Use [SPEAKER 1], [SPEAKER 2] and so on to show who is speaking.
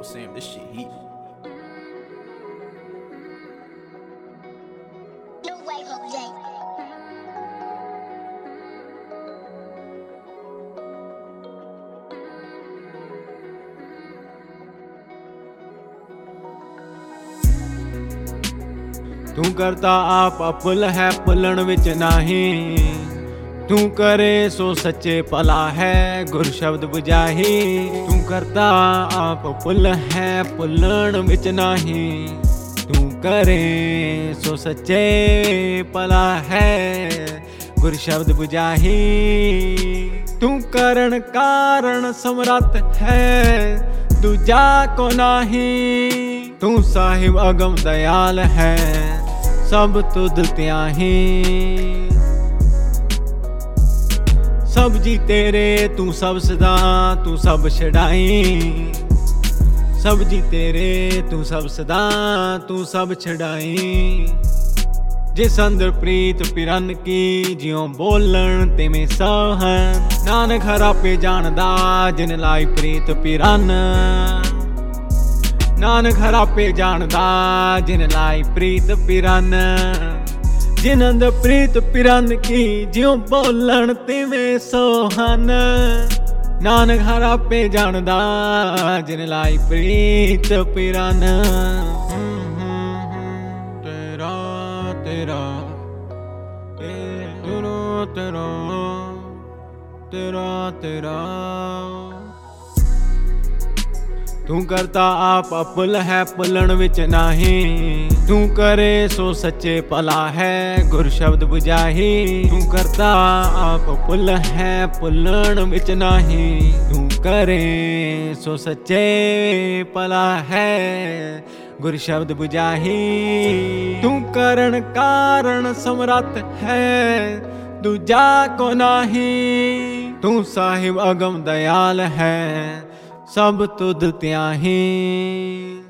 [SPEAKER 1] Sam, this shit heat.
[SPEAKER 2] No way, Jose.
[SPEAKER 3] तू करता आप अपुल है पुलन विच नाही, तू करे सो सच्चे भला है गुर शब्द बुझाही। तू करता आप पुल है पुलन विच नाही, तू करे सो सच्चे भला है गुर शब्द बुझाही। तू करण कारण समरथ है दूजा को नाही, तू साहिब अगम दयाल है सब तुध त्याही। सब जी तेरे तू सब सदा तू सब छड़ाई, सब जी तेरे तू सब सदा तू सब छड़ाई। जिस अंदर प्रीत पिरन की जियों बोलन तिवें सहन, नानक हरा पे जानदा जिन लाई प्रीत पिरन। नानक हरा पे जानदा जिन लाई प्रीत पिरन, जिन अंदर प्रीत पिरन की जियों बोलन तिवें सोहन। नानक हरा पे जानदा जिन लाई प्रीत पिरन। तेरा तेरा तेरा तेरा तेरा तू करता आप अपुल है पुलन विच नाही, तू करे सो सच्चे भला है गुर शब्द बुझाही। तू करता आप पुल है पुलन विच नाही, तू करे सो सच्चे भला है गुर शब्द बुझाही। तू करण कारण समरथ है दूजा को नाही, तू साहिब अगम दयाल है सब तुध त्याही।